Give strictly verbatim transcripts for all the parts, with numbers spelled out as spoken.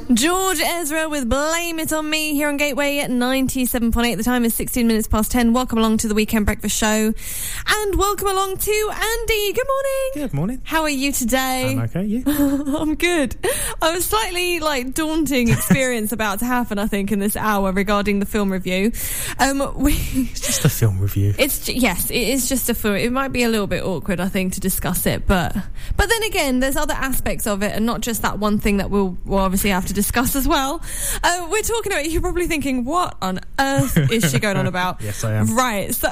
George Ezra with Blame It On Me here on Gateway at ninety-seven point eight. The time is sixteen minutes past ten. Welcome along to the Weekend Breakfast Show. And welcome along to Andy. Good morning. Good morning. How are you today? I'm okay, you? I'm good. I have a slightly like daunting experience about to happen, I think, in this hour regarding the film review. Um, we It's just a film review. It's yes, it is just a film. It might be a little bit awkward, I think, to discuss it, but but then again, there's other aspects of it, and not just that one thing that we'll, we'll obviously have to discuss as well. Uh, we're talking about, you're probably thinking, what on earth is she going on about? Yes, I am. Right, so...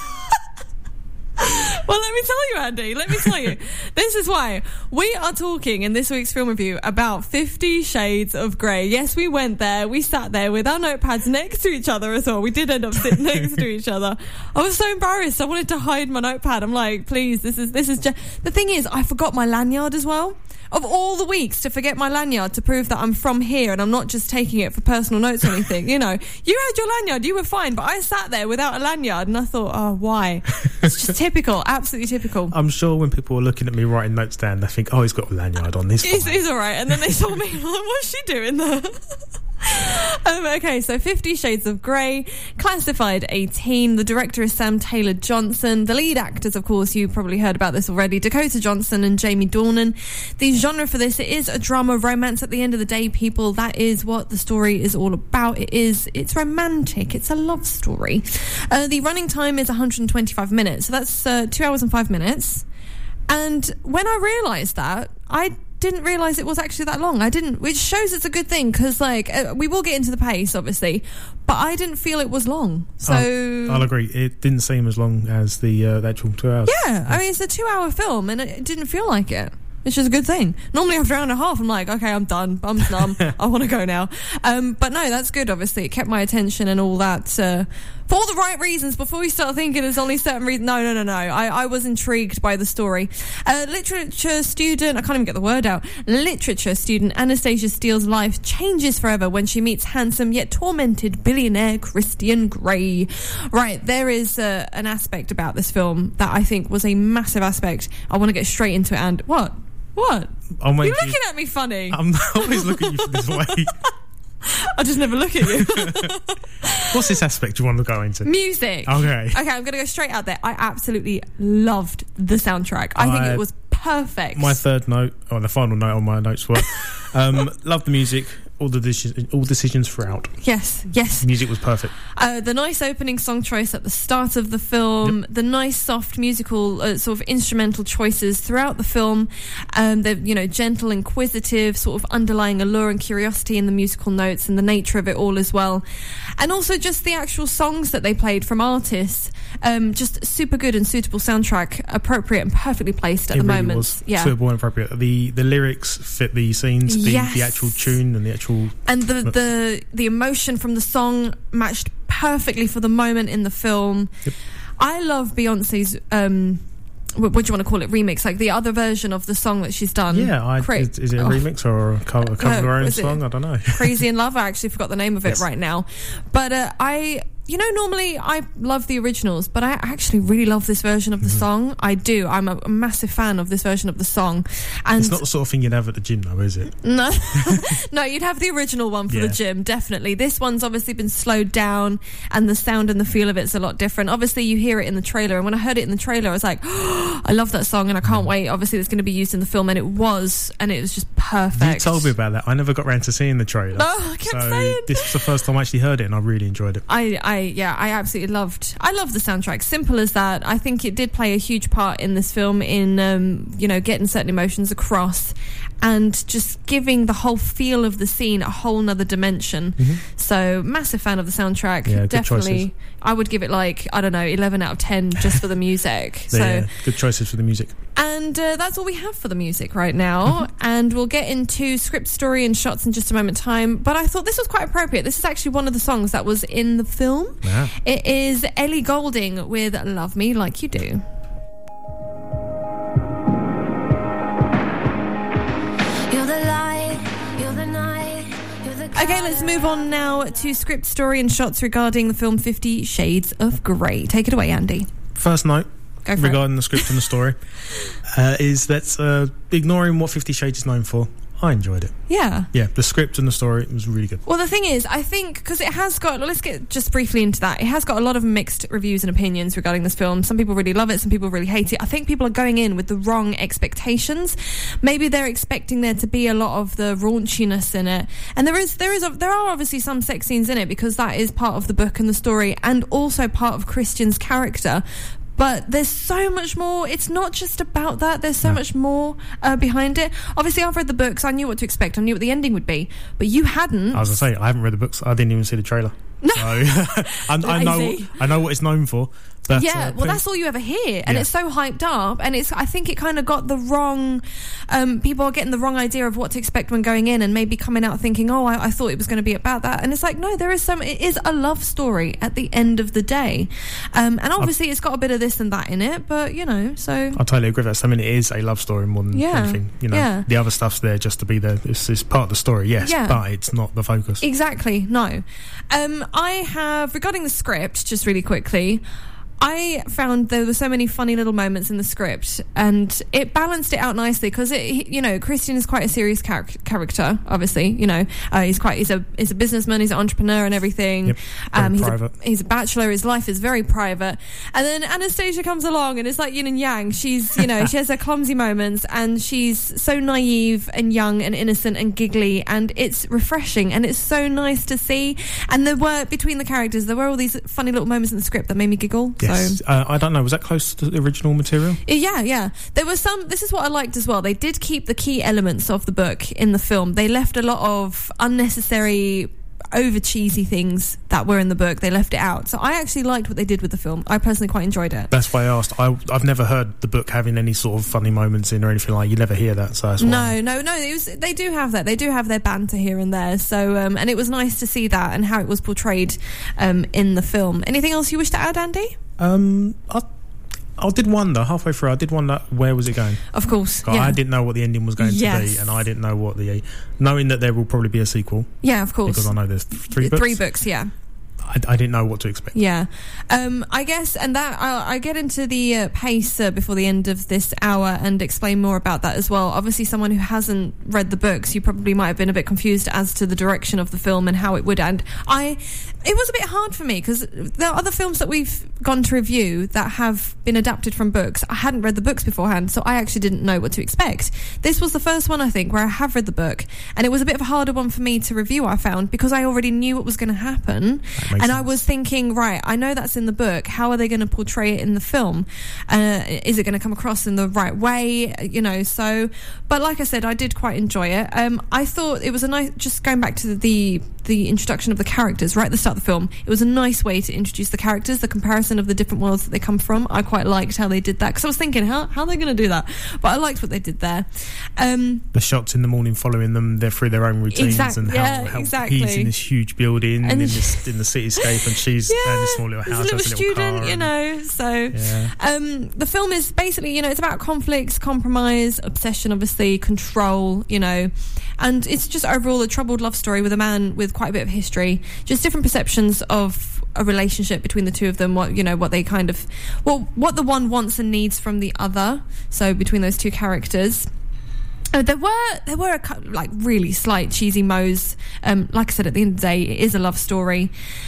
Well, let me tell you, Andy, let me tell you. This is why we are talking in this week's film review about Fifty Shades of Grey. Yes, we went there. We sat there with our notepads next to each other as well. We did end up sitting next to each other. I was so embarrassed. I wanted to hide my notepad. I'm like, please, this is, this is just... The thing is, I forgot my lanyard as well. Of all the weeks to forget my lanyard to prove that I'm from here and I'm not just taking it for personal notes or anything, you know, you had your lanyard, you were fine, but I sat there without a lanyard and I thought, oh, why? It's just typical, absolutely typical. I'm sure when people are looking at me writing notes down, they think, oh, he's got a lanyard on. He's It's, it's all right. And then they saw me, like, what's she doing there? Um, okay, so Fifty Shades of Grey, classified eighteen. The director is Sam Taylor Johnson. The lead actors, of course, you probably heard about this already, Dakota Johnson and Jamie Dornan. The genre for this, it is a drama romance. At the end of the day, people, that is what the story is all about. It is, it's romantic. It's a love story. Uh, the running time is one hundred twenty-five minutes, so that's uh, two hours and five minutes. And when I realised that, I didn't realise it was actually that long. I didn't, which shows it's a good thing, because like uh, we will get into the pace obviously, but I didn't feel it was long. So I'll, I'll agree, it didn't seem as long as the, uh, the actual two hours. Yeah, I mean, it's a two hour film and it didn't feel like it, which is a good thing. Normally after an hour and a half I'm like, okay, I'm done, bum's numb, I want to go now. Um, but no, that's good. Obviously it kept my attention and all that, uh, for all the right reasons. Before we start thinking there's only certain reasons, no, no, no, no. I, I was intrigued by the story. Uh, literature student, I can't even get the word out. Literature student Anastasia Steele's life changes forever when she meets handsome yet tormented billionaire Christian Grey. Right, there is uh, an aspect about this film that I think was a massive aspect. I want to get straight into it. And what? What? You're looking you. at me funny. I'm always looking at you this way. I just never look at you. What's this aspect you want to go into? Music. Okay. Okay, I'm going to go straight out there. I absolutely loved the soundtrack. I, I think it was perfect. My third note, or the final note on my notes were, um, love the music. All the decisions, all decisions throughout. Yes, yes. The music was perfect. Uh, the nice opening song choice at the start of the film, yep. The nice soft musical uh, sort of instrumental choices throughout the film, um, the you know gentle, inquisitive sort of underlying allure and curiosity in the musical notes and the nature of it all as well, and also just the actual songs that they played from artists. Um, just super good and suitable soundtrack, appropriate and perfectly placed at it the really moment. Was yeah, suitable and appropriate. The the lyrics fit the scenes, the, yes. the actual tune and the actual. And the, the the emotion from the song matched perfectly for the moment in the film. Yep. I love Beyonce's, um, what, what do you want to call it, remix, like the other version of the song that she's done. Yeah, I, Cra- is, is it a oh. remix or a cover, a cover uh, of her own song? I don't know. Crazy in Love, I actually forgot the name of it yes. right now. But uh, I... You know, normally I love the originals, but I actually really love this version of the mm-hmm. song. I do. I'm a, a massive fan of this version of the song. And it's not the sort of thing you'd have at the gym, though, is it? No. No, you'd have the original one for yeah. the gym, definitely. This one's obviously been slowed down, and the sound and the feel of it's a lot different. Obviously, you hear it in the trailer, and when I heard it in the trailer, I was like, oh, I love that song, and I can't wait. Obviously, it's going to be used in the film, and it was, and it was just perfect. You told me about that. I never got around to seeing the trailer. Oh, I kept so saying. This was the first time I actually heard it, and I really enjoyed it. I, I yeah, I absolutely loved I love the soundtrack. Simple as that. I think it did play a huge part in this film in um, you know getting certain emotions across and just giving the whole feel of the scene a whole nother dimension. Mm-hmm. So massive fan of the soundtrack. Yeah, definitely choices. I would give it like I don't know eleven out of ten just for the music. So yeah, good choices for the music. And uh, that's all we have for the music right now. And we'll get into script, story and shots in just a moment time. But I thought this was quite appropriate. This is actually one of the songs that was in the film. Yeah. It is Ellie Goulding with Love Me Like You Do. You're the light, you're the night, you're the okay, let's move on now to script, story and shots regarding the film Fifty Shades of Grey. Take it away, Andy. First note regarding it. The script and the story uh, is that uh, ignoring what Fifty Shades is known for, I enjoyed it. Yeah. Yeah, the script and the story was really good. Well, the thing is, I think, because it has got, let's get just briefly into that, it has got a lot of mixed reviews and opinions regarding this film. Some people really love it, some people really hate it. I think people are going in with the wrong expectations. Maybe they're expecting there to be a lot of the raunchiness in it. And there is, there is, a, there are obviously some sex scenes in it, because that is part of the book and the story, and also part of Christian's character. But there's so much more. It's not just about that. There's so no. much more uh, behind it. Obviously, I've read the books. I knew what to expect. I knew what the ending would be. But you hadn't. I was going to say, I haven't read the books. I didn't even see the trailer. No. So, I, I know I know what it's known for. But, yeah, uh, well, that's all you ever hear, and yeah. it's so hyped up, and it's. I think it kind of got the wrong. Um, people are getting the wrong idea of what to expect when going in, and maybe coming out thinking, "Oh, I, I thought it was going to be about that," and it's like, no, there is some. It is a love story at the end of the day, um, and obviously, I've, it's got a bit of this and that in it, but you know, so I totally agree with that. I mean, it is a love story more than yeah, anything. You know, yeah. the other stuff's there just to be there. It's, it's part of the story, yes, yeah. but it's not the focus. Exactly. No, um, I have regarding the script, just really quickly. I found there were so many funny little moments in the script, and it balanced it out nicely, because it, you know, Christian is quite a serious char- character. Obviously, you know, uh, he's quite he's a he's a businessman, he's an entrepreneur, and everything. Yep. Very Um, he's private. a he's a bachelor. His life is very private. And then Anastasia comes along, and it's like yin and yang. She's you know she has her clumsy moments, and she's so naive and young and innocent and giggly, and it's refreshing, and it's so nice to see. And there were between the characters, there were all these funny little moments in the script that made me giggle. Yes. So. Uh, I don't know, was that close to the original material? Yeah, yeah. There was some, this is what I liked as well. They did keep the key elements of the book in the film. They left a lot of unnecessary, over cheesy things that were in the book. They left it out. So I actually liked what they did with the film. I personally quite enjoyed it. That's why I asked. I, I've never heard the book having any sort of funny moments in or anything like. You never hear that. So that's why. No, no, no. It was, they do have that. They do have their banter here and there. So, um, and it was nice to see that and how it was portrayed um, in the film. Anything else you wish to add, Andy? Um, I, I did wonder halfway through. I did wonder where was it going. Of course, yeah. yeah. I didn't know what the ending was going yes. to be, and I didn't know what the knowing that there will probably be a sequel. Yeah, of course, because I know there's three books. Three books, yeah. I, I didn't know what to expect. Yeah, um, I guess, and that I, I get into the uh, pace uh, before the end of this hour and explain more about that as well. Obviously, someone who hasn't read the books, you probably might have been a bit confused as to the direction of the film and how it would end. I, it was a bit hard for me because there are other films that we've gone to review that have been adapted from books. I hadn't read the books beforehand, so I actually didn't know what to expect. This was the first one, I think, where I have read the book, and it was a bit of a harder one for me to review, I found, because I already knew what was going to happen. And sense. I was thinking, right, I know that's in the book. How are they going to portray it in the film? Uh, is it going to come across in the right way? You know, so, but like I said, I did quite enjoy it. Um, I thought it was a nice, just going back to the, the introduction of the characters right at the start of the film, it was a nice way to introduce the characters, the comparison of the different worlds that they come from. I quite liked how they did that, because I was thinking, how, how are they going to do that? But I liked what they did there. Um, the shots in the morning following them, they're through their own routines, exact, and how, yeah, how exactly. he's in this huge building and and in, this, in the cityscape, and she's yeah, in this small little house, a little has a little student, car, you know. So yeah. um, the film is basically, you know, it's about conflicts, compromise, obsession, obviously, control, you know, and it's just overall a troubled love story with a man with quite a bit of history, just different perceptions of a relationship between the two of them, what, you know, what they kind of, well, what the one wants and needs from the other, so between those two characters. Uh, there were there were a couple, like really slight cheesy mo's. Um, like I said, at the end of the day, it is a love story,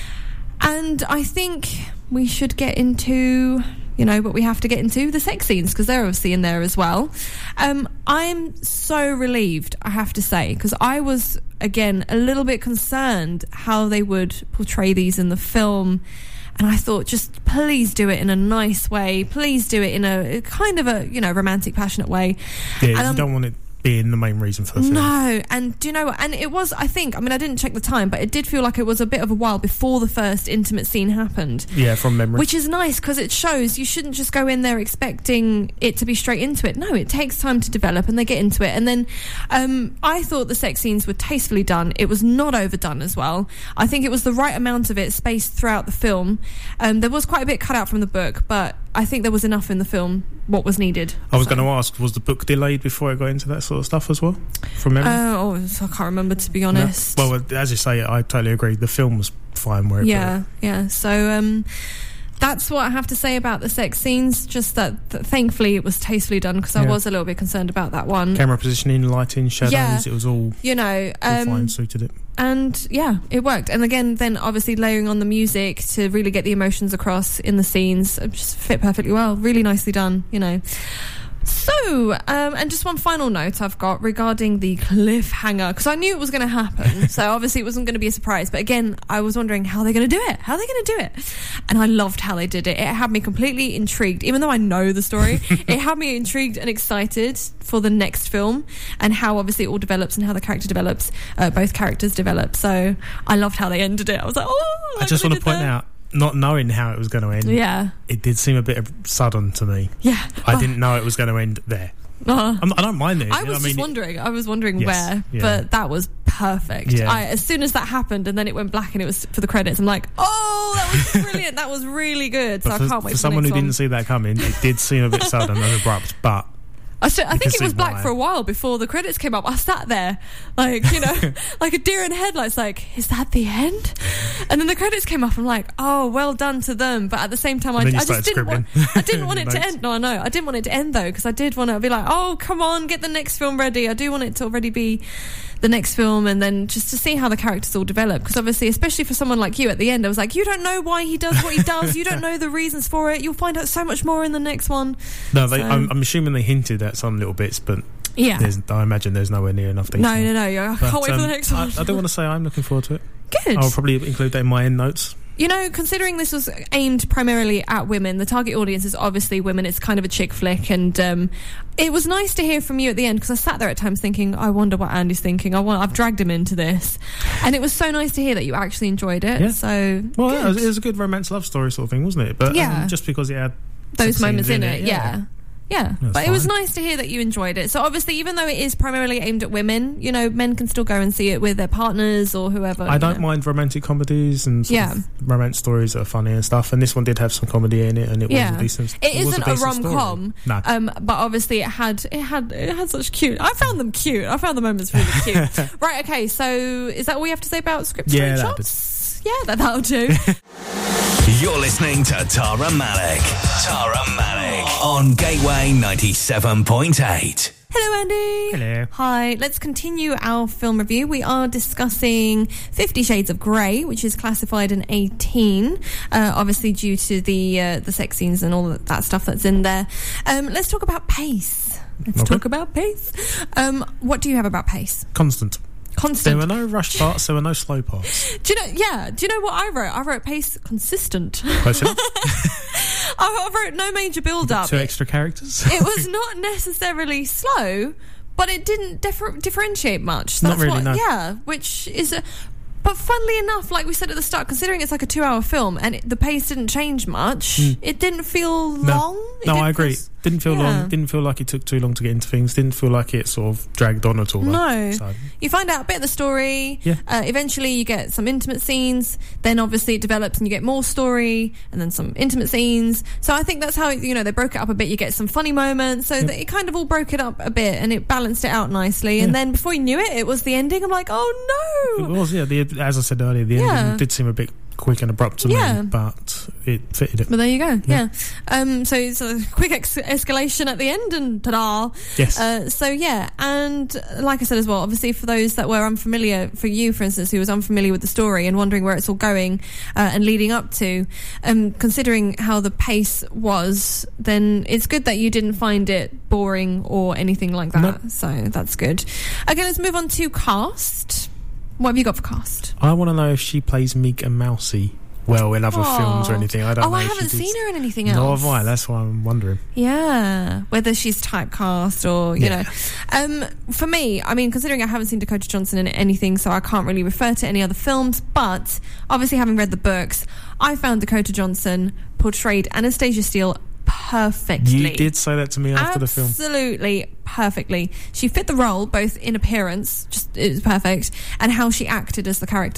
and I think we should get into, you know, what we have to get into, the sex scenes, because they're obviously in there as well. Um, I'm so relieved, I have to say, because I was again a little bit concerned how they would portray these in the film. And I thought, just please do it in a nice way. Please do it in a kind of a, you know, romantic, passionate way. Yeah, and, you um, don't want it being the main reason for the film. No, and do you know what? And it was, I think, I mean, I didn't check the time, but it did feel like it was a bit of a while before the first intimate scene happened. Yeah, from memory. Which is nice, because it shows you shouldn't just go in there expecting it to be straight into it. No, it takes time to develop, and they get into it. And then um, I thought the sex scenes were tastefully done. It was not overdone as well. I think it was the right amount of it spaced throughout the film. Um, there was quite a bit cut out from the book, but I think there was enough in the film what was needed. I was so. going to ask, was the book delayed before it got into that sort of stuff as well? From memory? Uh, oh, I can't remember, to be honest. No. Well, as you say, I totally agree. The film was fine where it Yeah, yeah. So, um, That's what I have to say about the sex scenes. Just that, that thankfully it was tastefully done, because Yeah. I was a little bit concerned about that one. Camera positioning, lighting, shadows, Yeah. it was all, You know, all um, fine, suited it. and yeah, it worked. And again, then obviously layering on the music to really get the emotions across in the scenes, it just fit perfectly well. Really nicely done, you know. So, um, and just one final note I've got regarding the cliffhanger, because I knew it was going to happen, so obviously it wasn't going to be a surprise. But again, I was wondering how they're going to do it. How are they going to do it? And I loved how they did it. It had me completely intrigued, even though I know the story. It had me intrigued and excited for the next film, and how obviously it all develops and how the character develops, uh, both characters develop. So I loved how they ended it. I was like, oh, I just want to point that. out, not knowing how it was going to end, Yeah, it did seem a bit of sudden to me. yeah. I Oh, didn't know it was going to end there. uh, I'm, I don't mind it. I was I mean, just wondering. I was wondering Yes, where, yeah. but that was perfect. Yeah. I, as soon as that happened, and then it went black, and it was for the credits. I'm like, oh, that was brilliant. That was really good. So but I for, can't wait for for, someone the who next didn't one. see that coming, it did seem a bit sudden and abrupt. But I, should, I You think can it was see black why. for a while before the credits came up. I sat there, like, you know, like a deer in headlights, like, is that the end? And then the credits came up. I'm like, oh, well done to them. But at the same time, I, And then you I just started didn't want, scribbling. I didn't want it to Notes. end. No, I know. I didn't want it to end, though, because I did want to be like, oh, come on, get the next film ready. I do want it to already be the next film, and then just to see how the characters all develop, because obviously, especially for someone like you at the end, I was like, you don't know why he does what he does, you don't know the reasons for it, you'll find out so much more in the next one. no, they, So- I'm, I'm assuming they hinted at some little bits, but Yeah. there's, I imagine there's nowhere near enough detail. No, no, no. I But, can't wait for the um, next one. I, I do want to say I'm looking forward to it. Good. I'll probably include that in my end notes. You know, considering this was aimed primarily at women, the target audience is obviously women. It's kind of a chick flick, and um, it was nice to hear from you at the end, because I sat there at times thinking, I wonder what Andy's thinking. I want, I've dragged him into this, and it was so nice to hear that you actually enjoyed it. Yeah. So Well, good. it was, it was a good romance love story sort of thing, wasn't it? But Yeah. um, just because it had those sex moments scenes in it, yeah. Yeah, That's but it was fine. nice to hear that you enjoyed it. So obviously, even though it is primarily aimed at women, you know, men can still go and see it with their partners or whoever. I you don't know. mind romantic comedies and sort Yeah. of romance stories that are funny and stuff. And this one did have some comedy in it, and it Yeah. was a decent. It was isn't a, decent story. rom-com, No. um, but obviously it had it had it had such cute. I found them cute. I found the moments really cute. Right? Okay. So is that all we have to say about script Yeah, that'll screenshots? Yeah, that that'll do. You're listening to Tara Malik. Tara Malik on Gateway ninety-seven point eight. Hello, Andy. Hello. Hi. Let's continue our film review. We are discussing Fifty Shades of Grey, which is classified an eighteen, uh, obviously due to the uh, the sex scenes and all that stuff that's in there. Um, let's talk about pace. Let's Okay. talk about pace. Um, what do you have about pace? Constant. Constant. There were no rushed parts. There were no slow parts. Do you know? Yeah. Do you know what I wrote? I wrote pace consistent. Close enough. I I wrote no major build up. Two extra characters. It was not necessarily slow, but it didn't differ- differentiate much. Not That's really, what, no. Yeah, which is a. But funnily enough, like we said at the start, considering it's like a two-hour film and it, the pace didn't change much, it didn't feel long. It No, didn't I agree. feel- Didn't feel yeah. long. Didn't feel like it took too long to get into things. Didn't feel like it sort of dragged on at all. though. No. So, You find out a bit of the story. Yeah. Uh, eventually, you get some intimate scenes. Then, obviously, it develops and you get more story, and then some intimate scenes. So, I think that's how you know they broke it up a bit. You get some funny moments. So that it kind of all broke it up a bit, and it balanced it out nicely. And Yeah. then, before you knew it, it was the ending. I'm like, oh it no! was, yeah. The, as I said earlier, the Yeah. ending did seem a bit quick and abrupt to Yeah. me, but it fitted it. But there you go. Yeah. Yeah. Um, so it's a quick ex- escalation at the end, and ta-da! Yes. Uh, so yeah, and like I said as well, obviously for those that were unfamiliar, for you for instance, who was unfamiliar with the story and wondering where it's all going uh, and leading up to, um, considering how the pace was, then it's good that you didn't find it boring or anything like that. Nope. So that's good. Okay, let's move on to cast. What have you got for cast? I want to know if she plays Meek and Mousy well in other Aw. films or anything. I don't Oh, know. I if she haven't did. seen her in anything Nor else. have I. That's why I'm wondering. Yeah, whether she's typecast or, you Yeah. know. Um, for me, I mean, considering I haven't seen Dakota Johnson in anything, so I can't really refer to any other films, but obviously having read the books, I found Dakota Johnson portrayed Anastasia Steele perfectly. You did say that to me after the film. Absolutely perfectly. She fit the role, both in appearance, just it was perfect, and how she acted as the character.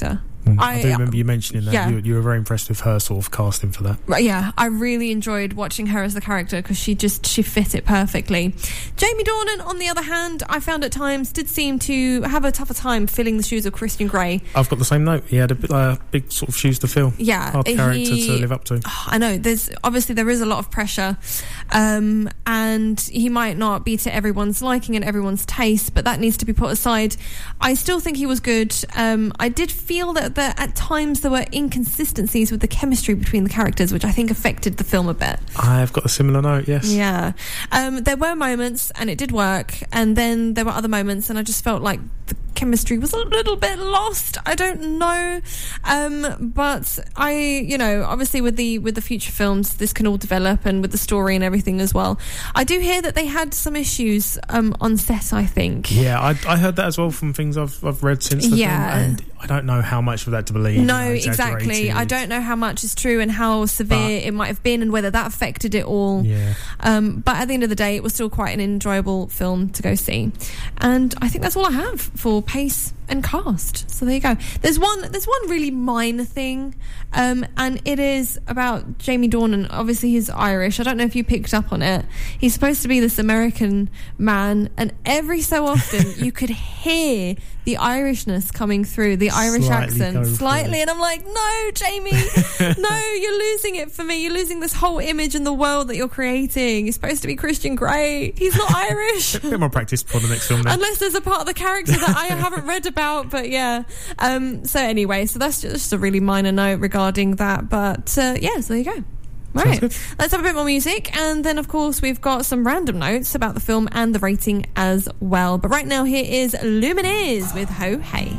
I, I do remember you mentioning that. Yeah. You, you were very impressed with her sort of casting for that. Right, yeah, I really enjoyed watching her as the character because she just she fit it perfectly. Jamie Dornan, on the other hand, I found at times did seem to have a tougher time filling the shoes of Christian Grey. I've got the same note. He had a bit, uh, big sort of shoes to fill. Yeah, hard character he, to live up to. Oh, I know. There's obviously there is a lot of pressure, um, and he might not be to everyone's liking and everyone's taste, but that needs to be put aside. I still think he was good. Um, I did feel that there, at times there were inconsistencies with the chemistry between the characters, which I think affected the film a bit. I've got a similar note, yes. Yeah. Um, there were moments, and it did work, and then there were other moments, and I just felt like the chemistry was a little bit lost. I don't know. Um, but I, you know, obviously with the with the future films, this can all develop, and with the story and everything as well. I do hear that they had some issues um, on set, I think. Yeah, I, I heard that as well from things I've I've read since the Yeah. film, and I don't know how much of that to believe. No, you know, exactly. I don't know how much is true and how severe But- it might have been and whether that affected it all. Yeah. Um, but at the end of the day, it was still quite an enjoyable film to go see. And I think that's all I have for pace and cast. So there you go. There's one there's one really minor thing, um, and it is about Jamie Dornan. Obviously, he's Irish. I don't know if you picked up on it. He's supposed to be this American man, and every so often you could hear the Irishness coming through, the Irish Slightly accent, going slightly. through. And I'm like, no, Jamie, no, you're losing it for me. You're losing this whole image in the world that you're creating. You're supposed to be Christian Grey. He's not Irish. A bit more practice for the next film then. Unless there's a part of the character that I haven't read about, but yeah. Um, so anyway, so that's just a really minor note regarding that. But uh, yeah, so there you go. Right, good. let's have a bit more music, and then of course we've got some random notes about the film and the rating as well. But right now, here is Lumineers with Ho Hey.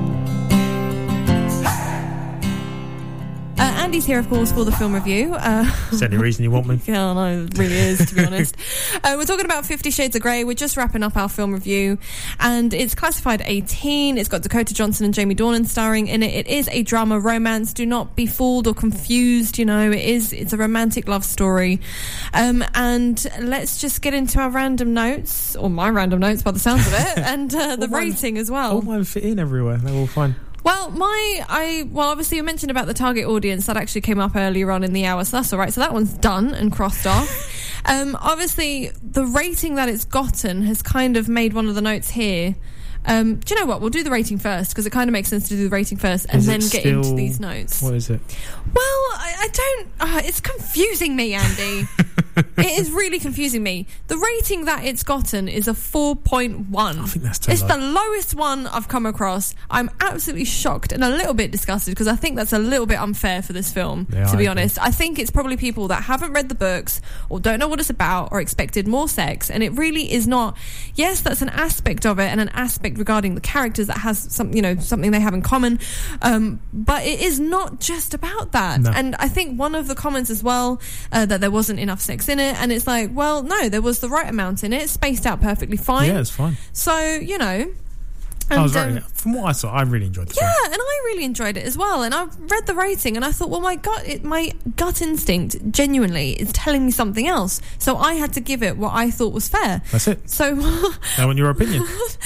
Uh, Andy's here, of course, for the film review. Uh, Is there any reason you want me? Yeah, no, it really is, to be honest. Uh, we're talking about Fifty Shades of Grey. We're just wrapping up our film review, and it's classified eighteen. It's got Dakota Johnson and Jamie Dornan starring in it. It is a drama romance. Do not be fooled or confused. You know, it is. It's a romantic love story. Um, and let's just get into our random notes, or my random notes, by the sounds of it, and uh, the All mine- rating as well. All mine fit in everywhere. They're all fine. Well, my, I, well, obviously you mentioned about the target audience that actually came up earlier on in the hour, so that's all right. So that one's done and crossed off. Um, obviously, the rating that it's gotten has kind of made one of the notes here. Um, do you know what? We'll do the rating first because it kind of makes sense to do the rating first and Is it then get still- into these notes. What is it? Well, I, I don't. Uh, it's confusing me, Andy. It is really confusing me. The rating that it's gotten is a four point one. I think that's too It's low. the lowest one I've come across. I'm absolutely shocked and a little bit disgusted because I think that's a little bit unfair for this film, Yeah, to be I agree. honest. I think it's probably people that haven't read the books or don't know what it's about or expected more sex, and it really is not. Yes, that's an aspect of it and an aspect regarding the characters that has some, you know, something they have in common, um, but it is not just about that. No. And I think one of the comments as well, uh, that there wasn't enough sex in it, and it's like, well, no, there was the right amount in it, spaced out perfectly fine. Yeah, it's fine. So, you know. I was and, very, um, from what I saw, I really enjoyed the film. yeah, and I really enjoyed it as well. And I read the rating, and I thought, well, my gut, it, my gut instinct, genuinely, is telling me something else. So I had to give it what I thought was fair. That's it. So, I want your opinion.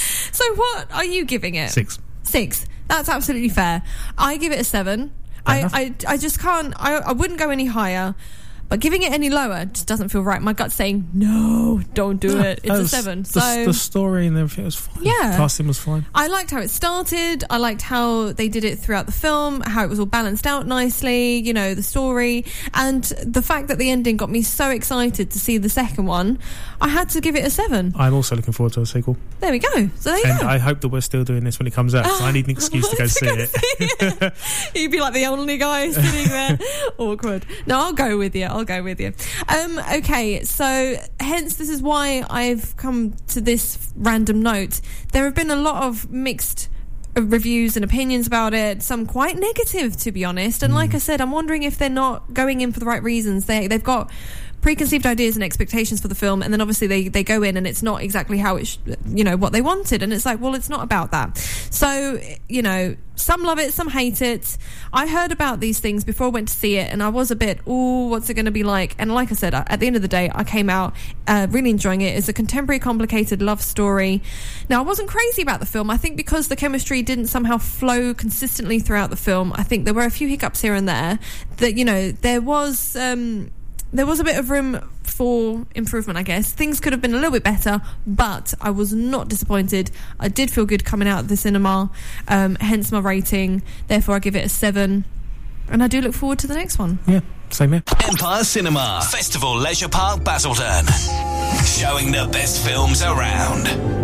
so what are you giving it? Six. Six. That's absolutely fair. I give it a seven. Fair I, enough. I, I just can't. I, I wouldn't go any higher. But giving it any lower just doesn't feel right. My gut's saying, no, don't do it. It's That a was- seven. The, So the story and everything was fine. Yeah. Casting was fine. I liked how it started. I liked how they did it throughout the film, how it was all balanced out nicely, you know, the story. And the fact that the ending got me so excited to see the second one, I had to give it a seven. I'm also looking forward to a sequel. There we go. So there you And go. I hope that we're still doing this when it comes out, because I need an excuse to go see it. You'd be like the only guy sitting there. Awkward. No, I'll go with you. I'll go with you. Um, okay, so hence this is why I've come to this random note. There have been a lot of mixed uh, reviews and opinions about it, some quite negative, to be honest. And like I said, I'm wondering if they're not going in for the right reasons. They, they've got preconceived ideas and expectations for the film, and then obviously they, they go in and it's not exactly how it, sh- you know, what they wanted, and it's like, well, it's not about that. So, you know, some love it, some hate it. I heard about these things before I went to see it, and I was a bit, oh, what's it going to be like? And like I said, at the end of the day, I came out uh, really enjoying it. It's a contemporary, complicated love story. Now, I wasn't crazy about the film. I think because the chemistry didn't somehow flow consistently throughout the film, I think there were a few hiccups here and there that, you know, there was... Um, There was a bit of room for improvement, I guess. Things could have been a little bit better, but I was not disappointed. I did feel good coming out of the cinema, um, hence my rating. Therefore, I give it a seven. And I do look forward to the next one. Yeah, same here. Empire Cinema, Festival Leisure Park, Basildon. Showing the best films around.